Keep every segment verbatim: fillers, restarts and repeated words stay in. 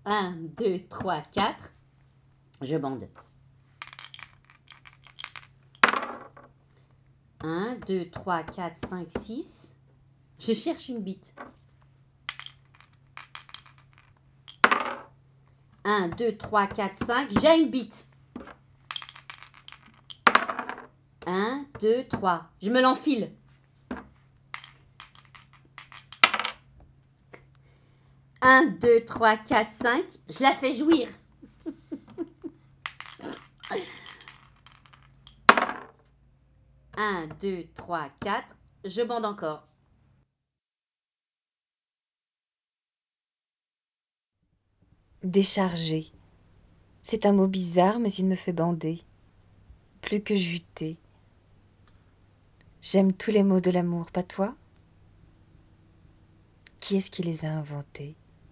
un, deux, trois, quatre. Je bande. un, deux, trois, quatre, cinq, six. Je cherche une bite. un, deux, trois, quatre, cinq. J'ai une bite. un, deux, trois. Je me l'enfile. un, deux, trois, quatre, cinq. Je la fais jouir. un, deux, trois, quatre. Je bande encore. Décharger. C'est un mot bizarre, mais il me fait bander. Plus que juter. J'aime tous les mots de l'amour, pas toi? Qui est-ce qui les a inventés?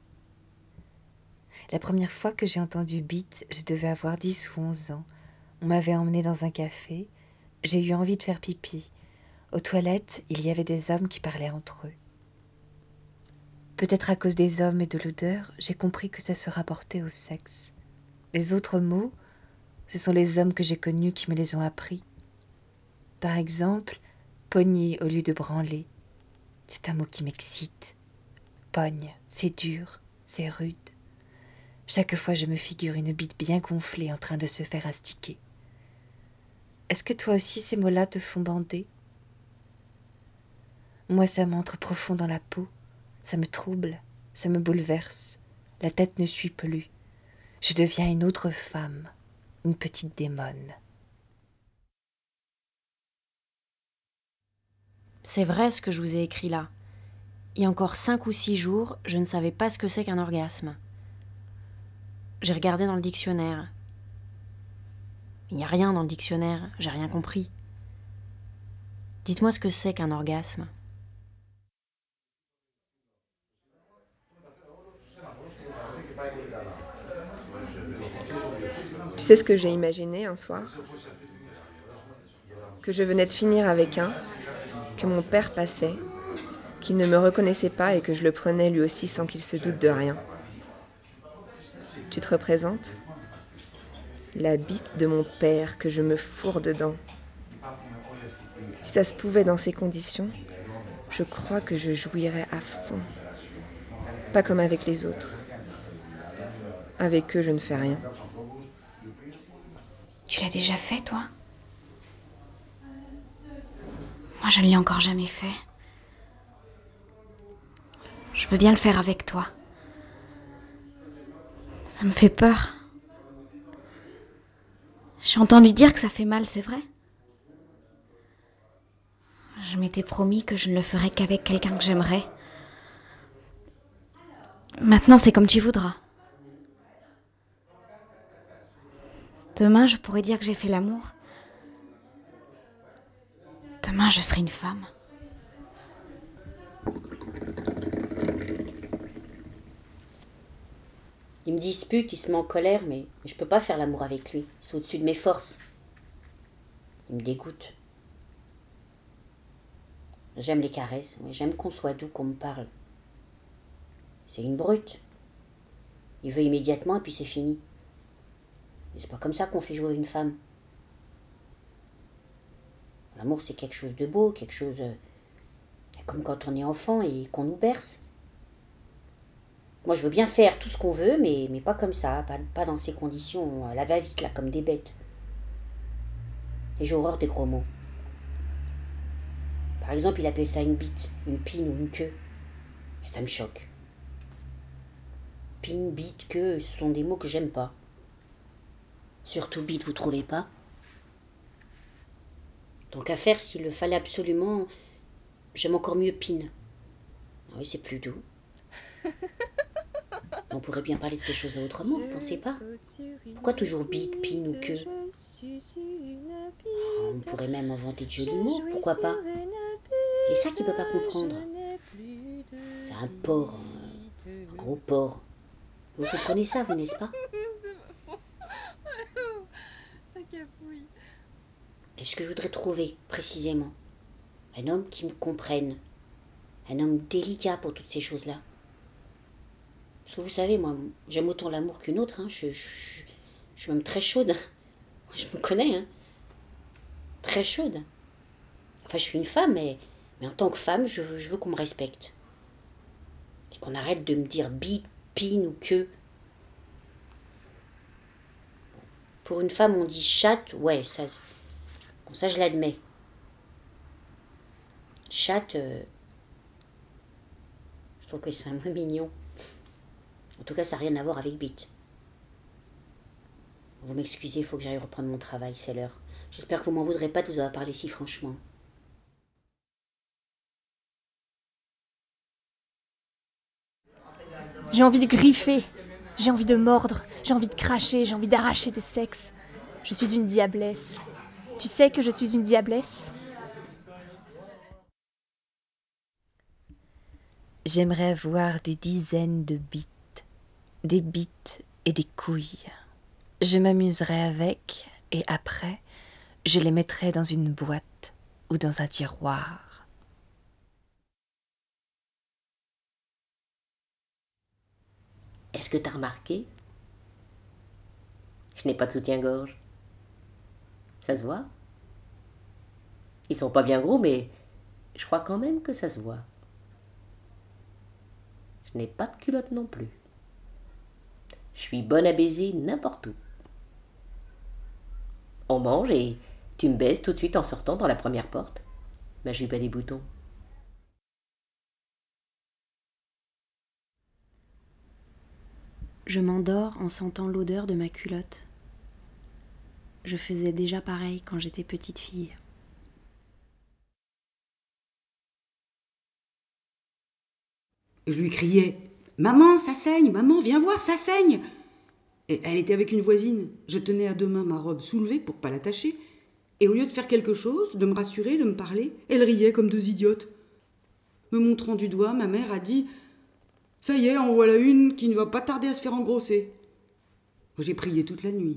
La première fois que j'ai entendu beat, je devais avoir dix ou onze ans. On m'avait emmené dans un café. J'ai eu envie de faire pipi. Aux toilettes, il y avait des hommes qui parlaient entre eux. Peut-être à cause des hommes et de l'odeur, j'ai compris que ça se rapportait au sexe. Les autres mots, ce sont les hommes que j'ai connus qui me les ont appris. Par exemple, pogner au lieu de branler. C'est un mot qui m'excite. Pogne, c'est dur, c'est rude. Chaque fois, je me figure une bite bien gonflée en train de se faire astiquer. Est-ce que toi aussi ces mots-là te font bander? Moi, ça m'entre profond dans la peau. Ça me trouble, ça me bouleverse. La tête ne suit plus. Je deviens une autre femme, une petite démone. C'est vrai ce que je vous ai écrit là. Il y a encore cinq ou six jours, je ne savais pas ce que c'est qu'un orgasme. J'ai regardé dans le dictionnaire. Il n'y a rien dans le dictionnaire, j'ai rien compris. Dites-moi ce que c'est qu'un orgasme. Tu sais ce que j'ai imaginé un soir? Que je venais de finir avec un, que mon père passait, qu'il ne me reconnaissait pas et que je le prenais lui aussi sans qu'il se doute de rien. Tu te représentes? La bite de mon père que je me fourre dedans. Si ça se pouvait dans ces conditions, je crois que je jouirais à fond. Pas comme avec les autres. Avec eux, je ne fais rien. Tu l'as déjà fait, toi? Moi, je ne l'ai encore jamais fait. Je veux bien le faire avec toi. Ça me fait peur. J'ai entendu dire que ça fait mal, c'est vrai? Je m'étais promis que je ne le ferais qu'avec quelqu'un que j'aimerais. Maintenant, c'est comme tu voudras. Demain, je pourrais dire que j'ai fait l'amour. Demain, je serai une femme. Il me dispute, il se met en colère, mais, mais je peux pas faire l'amour avec lui. C'est au-dessus de mes forces. Il me dégoûte. J'aime les caresses, ouais, j'aime qu'on soit doux, qu'on me parle. C'est une brute. Il veut immédiatement et puis c'est fini. Mais c'est pas comme ça qu'on fait jouer une femme. L'amour, c'est quelque chose de beau, quelque chose... euh, comme quand on est enfant et qu'on nous berce. Moi, je veux bien faire tout ce qu'on veut, mais, mais pas comme ça, pas, pas dans ces conditions, à la va-vite, là, comme des bêtes. Et j'ai horreur des gros mots. Par exemple, il appelle ça une bite, une pine ou une queue. Et ça me choque. Pine, bite, queue, ce sont des mots que j'aime pas. Surtout bite, vous trouvez pas? Donc à faire, s'il le fallait absolument, j'aime encore mieux pine. Ah oui, c'est plus doux. On pourrait bien parler de ces choses-là autrement, vous pensez pas? Pourquoi toujours bite, pine ou queue? On pourrait même inventer de jolis mots, pourquoi pas? C'est ça qu'il peut pas comprendre. C'est un porc, un, un gros porc. Vous comprenez ça, vous, n'est-ce pas? Qu'est-ce que je voudrais trouver, précisément? Un homme qui me comprenne. Un homme délicat pour toutes ces choses-là. Parce que vous savez, moi, j'aime autant l'amour qu'une autre. Hein. Je, je, je suis même très chaude. Je me connais, hein. Très chaude. Enfin, je suis une femme, mais, mais en tant que femme, je veux, je veux qu'on me respecte. Et qu'on arrête de me dire bite, pine ou que. Pour une femme, on dit chatte, ouais, ça, bon, ça je l'admets. Chatte, euh, je trouve que c'est un mot mignon. En tout cas, ça n'a rien à voir avec bite. Vous m'excusez, il faut que j'aille reprendre mon travail, c'est l'heure. J'espère que vous m'en voudrez pas de vous avoir parlé si franchement. J'ai envie de griffer, j'ai envie de mordre, j'ai envie de cracher, j'ai envie d'arracher des sexes. Je suis une diablesse. Tu sais que je suis une diablesse ? J'aimerais avoir des dizaines de bites, des bites et des couilles. Je m'amuserais avec, et après, je les mettrais dans une boîte ou dans un tiroir. Est-ce que t'as remarqué? Je n'ai pas de soutien-gorge. Ça se voit? Ils sont pas bien gros, mais je crois quand même que ça se voit. Je n'ai pas de culotte non plus. Je suis bonne à baiser n'importe où. On mange et tu me baises tout de suite en sortant dans la première porte. Ma jupe a des boutons. Je m'endors en sentant l'odeur de ma culotte. Je faisais déjà pareil quand j'étais petite fille. Je lui criais « Maman, ça saigne! Maman, viens voir, ça saigne !» Et elle était avec une voisine. Je tenais à deux mains ma robe soulevée pour pas l'attacher. Et au lieu de faire quelque chose, de me rassurer, de me parler, elle riait comme deux idiotes. Me montrant du doigt, ma mère a dit « Ça y est, en voilà une qui ne va pas tarder à se faire engrosser. » J'ai prié toute la nuit.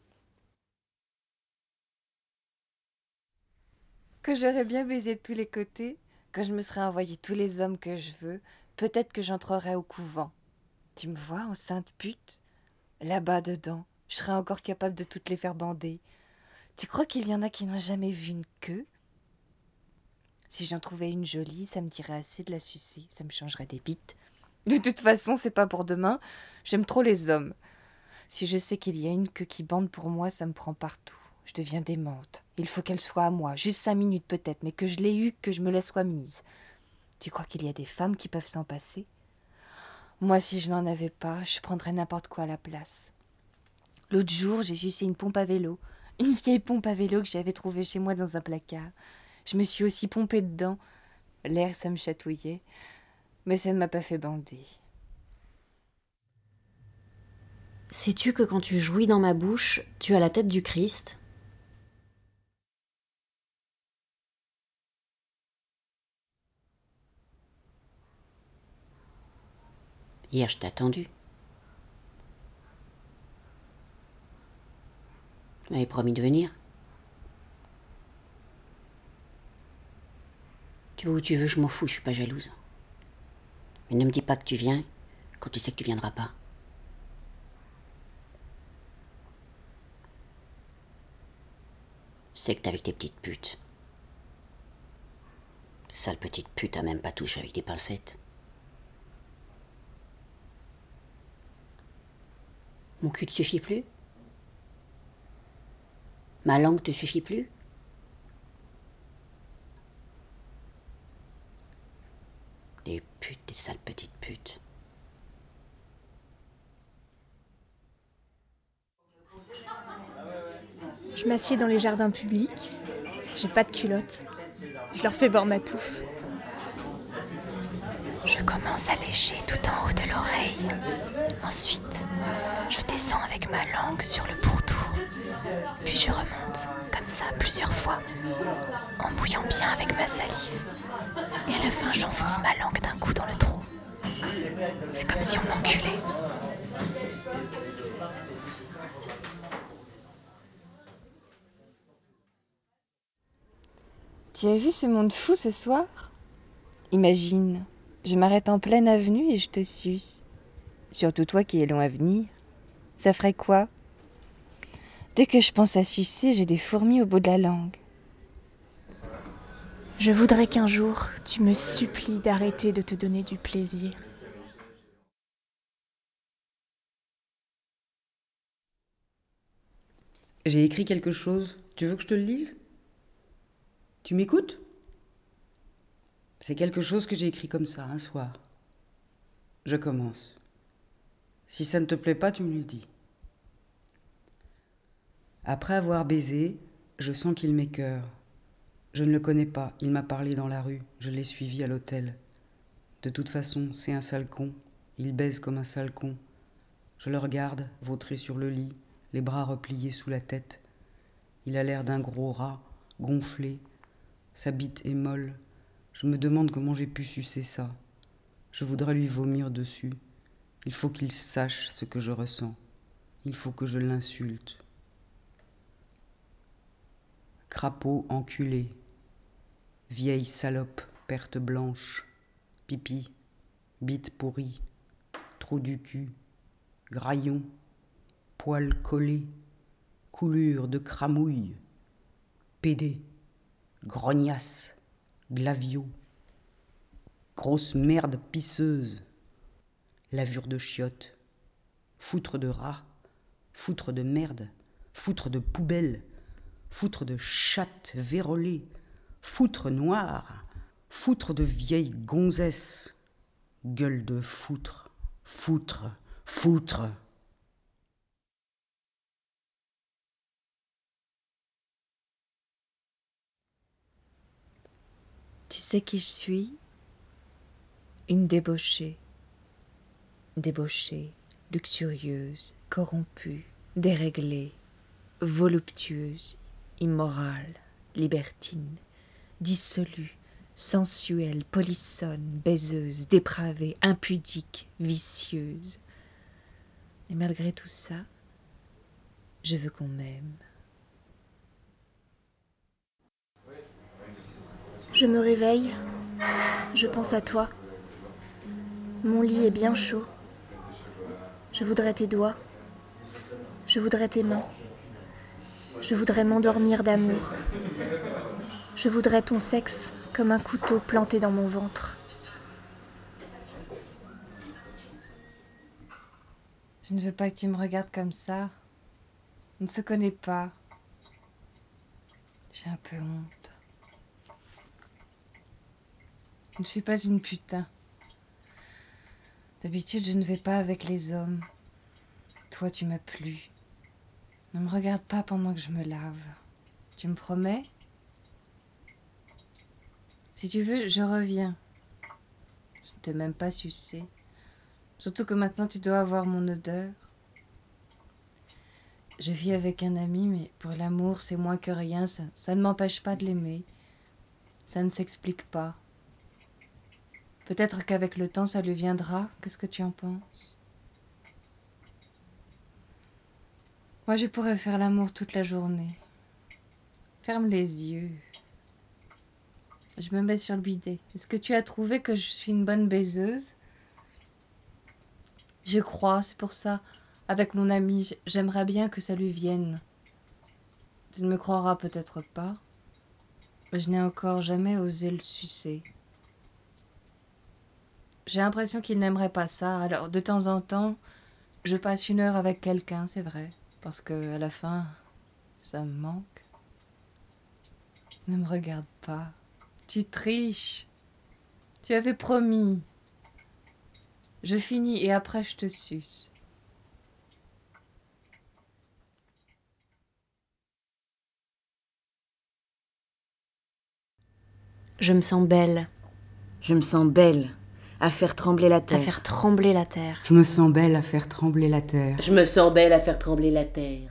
Que j'aurais bien baisé de tous les côtés, quand je me serais envoyé tous les hommes que je veux, peut-être que j'entrerais au couvent. Tu me vois, enceinte pute? Là-bas dedans, je serais encore capable de toutes les faire bander. Tu crois qu'il y en a qui n'ont jamais vu une queue? Si j'en trouvais une jolie, ça me dirait assez de la sucer, ça me changerait des bites. De toute façon, c'est pas pour demain, j'aime trop les hommes. Si je sais qu'il y a une queue qui bande pour moi, ça me prend partout. Je deviens démente. Il faut qu'elle soit à moi, juste cinq minutes peut-être, mais que je l'ai eue, que je me la sois mise. Tu crois qu'il y a des femmes qui peuvent s'en passer? Moi, si je n'en avais pas, je prendrais n'importe quoi à la place. L'autre jour, j'ai sucé une pompe à vélo. Une vieille pompe à vélo que j'avais trouvée chez moi dans un placard. Je me suis aussi pompée dedans. L'air, ça me chatouillait. Mais ça ne m'a pas fait bander. Sais-tu que quand tu jouis dans ma bouche, tu as la tête du Christ? Hier, je t'ai attendu. Tu m'avais promis de venir. Tu vas où tu veux, je m'en fous, je suis pas jalouse. Mais ne me dis pas que tu viens quand tu sais que tu viendras pas. Je sais que t'es avec tes petites putes. Sale petite pute a même pas touché avec des pincettes. Mon cul te suffit plus? Ma langue te suffit plus? Des putes, des sales petites putes. Je m'assieds dans les jardins publics, j'ai pas de culotte, je leur fais boire ma touffe. Je commence à lécher tout en haut de l'oreille. Ensuite, je descends avec ma langue sur le pourtour. Puis je remonte, comme ça, plusieurs fois, en mouillant bien avec ma salive. Et à la fin, j'enfonce ma langue d'un coup dans le trou. C'est comme si on m'enculait. Tu as vu ce monde fou ce soir? Imagine, je m'arrête en pleine avenue et je te suce. Surtout toi qui es long à venir. Ça ferait quoi? Dès que je pense à sucer, j'ai des fourmis au bout de la langue. Je voudrais qu'un jour, tu me supplies d'arrêter de te donner du plaisir. J'ai écrit quelque chose. Tu veux que je te le lise? Tu m'écoutes? C'est quelque chose que j'ai écrit comme ça, un soir. Je commence. Si ça ne te plaît pas, tu me le dis. Après avoir baisé, je sens qu'il m'écœure. Je ne le connais pas, il m'a parlé dans la rue, je l'ai suivi à l'hôtel. De toute façon, c'est un sale con, il baise comme un sale con. Je le regarde, vautré sur le lit, les bras repliés sous la tête. Il a l'air d'un gros rat, gonflé, sa bite est molle. Je me demande comment j'ai pu sucer ça. Je voudrais lui vomir dessus. Il faut qu'il sache ce que je ressens. Il faut que je l'insulte. Crapaud enculé, vieille salope, perte blanche, pipi, bite pourrie, trou du cul, graillon, poil collé, coulure de cramouille, pédé, grognasse, glavio, grosse merde pisseuse, lavure de chiottes, foutre de rat, foutre de merde, foutre de poubelle, foutre de chatte vérolée, foutre noire, foutre de vieille gonzesse, gueule de foutre, foutre, foutre. Tu sais qui je suis? Une débauchée. Débauchée, luxurieuse, corrompue, déréglée, voluptueuse, immorale, libertine, dissolue, sensuelle, polissonne, baiseuse, dépravée, impudique, vicieuse. Et malgré tout ça, je veux qu'on m'aime. Je me réveille, je pense à toi. Mon lit est bien chaud. Je voudrais tes doigts. Je voudrais tes mains. Je voudrais m'endormir d'amour. Je voudrais ton sexe comme un couteau planté dans mon ventre. Je ne veux pas que tu me regardes comme ça. On ne se connaît pas. J'ai un peu honte. Je ne suis pas une putain. D'habitude, je ne vais pas avec les hommes. Toi, tu m'as plu. Ne me regarde pas pendant que je me lave. Tu me promets? Si tu veux, je reviens. Je ne t'ai même pas sucé. Surtout que maintenant, tu dois avoir mon odeur. Je vis avec un ami, mais pour l'amour, c'est moins que rien. Ça, ça ne m'empêche pas de l'aimer. Ça ne s'explique pas. Peut-être qu'avec le temps, ça lui viendra. Qu'est-ce que tu en penses? Moi, je pourrais faire l'amour toute la journée. Ferme les yeux. Je me mets sur le bidet. Est-ce que tu as trouvé que je suis une bonne baiseuse? Je crois, c'est pour ça. Avec mon ami, j'aimerais bien que ça lui vienne. Tu ne me croiras peut-être pas, mais je n'ai encore jamais osé le sucer. J'ai l'impression qu'il n'aimerait pas ça, alors de temps en temps, je passe une heure avec quelqu'un, c'est vrai, parce que à la fin, ça me manque. Ne me regarde pas, tu triches. Tu avais promis. Je finis et après je te suce. Je me sens belle, Je me sens belle, à faire trembler la terre. à faire trembler la terre. Je me sens belle à faire trembler la terre. Je me sens belle à faire trembler la terre.